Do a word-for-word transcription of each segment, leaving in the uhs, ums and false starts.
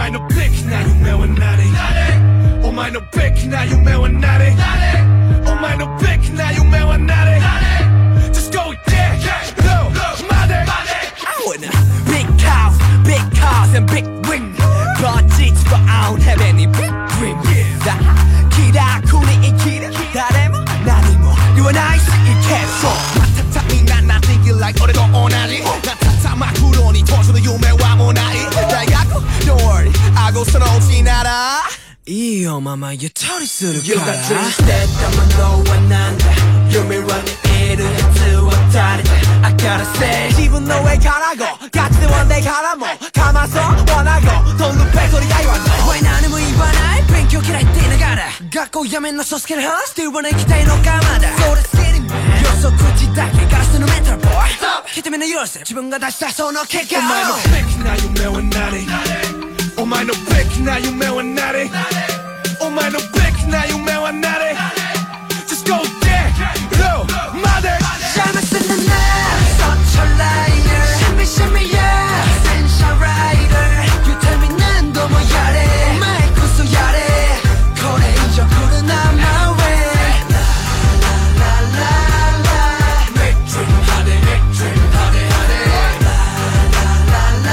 前のべきな夢は何お前のべきな夢は何お前のべきな夢は何 Just go yeah no money I want a big house big cars and big ring Budgets but I don't have any big dream だ気楽に生きる誰も何も言わないしいけるそうまたたみんな Nothing you like 俺と同じなたたま黒に当初の夢はもうない大学 Don't worry I go そのうちならいいよママゆとりするから You got dreams ってたものはなんだ夢は見えるやつは誰だ I gotta say 自分の上からgo ガチでワンデーからもかまそう wanna go 飛んでべそり合いはないお前何も言わない勉強嫌いって言いながら学校やめんのそすけの話 Still wanna 行きたいのかまだそれ好きに予測値だけガラスのメンタルボーイひとめの許せ自分が出したその結果お前のべきな夢は何お前のべきな夢は何お前のべきな夢は何 Just go there no money 邪魔するな Such a liar Shimmy shimmy yeah Essential rider You tell me 何度もやれお前こそやれこれ以上来るな My way La la la la Big dream honey Big dream honey honey La la la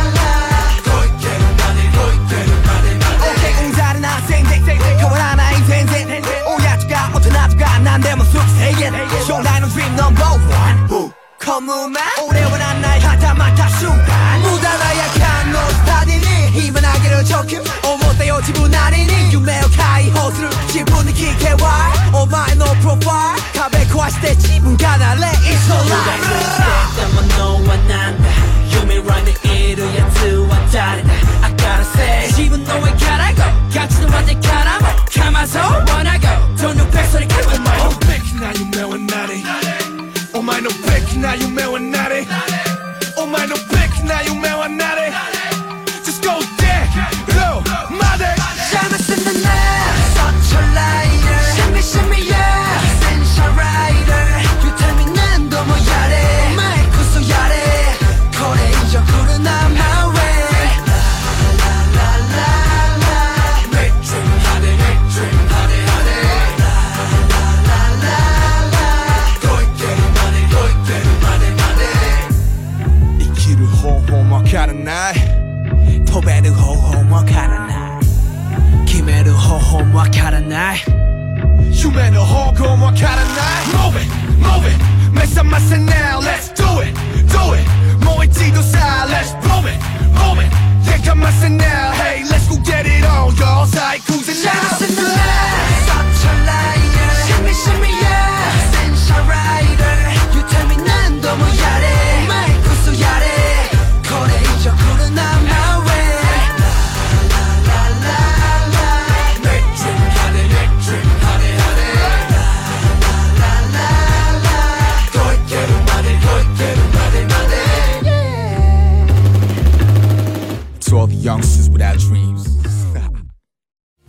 la ごいけるまでごいけるまでまで OK うんざりな全然変わらない全然親とか大人とか何でも即制限将来の Dream number one コムマ俺はなんないはたまた瞬間無駄な夜間のスタディに今投げる直球思ったよ自分なりに夢を解放する自分に聞け Why お前のプロファイル壁壊して自分がなれ It's alright 捨てたものはなんだ夢は見えるやつは誰だ I gotta say 自分の上から go ガチのまでからもかまそう wanna go どのベストに来るお前のべきな夢は何お前のべきな夢は何お前のべきな夢は何 Just go there no money 邪魔するな Such a liar Shimmy shimmy yeah Essential rider You tell me 何度もやれお前こそやれこれ以上来るな My way La la la la Big dream honey Big dream honey honey La la la la ごいけるまでごいけるまでまで生きる方法もわからない飛べる方法もわからない決める方法もわからない夢の方向もわからない Move it, move it 目覚ませ now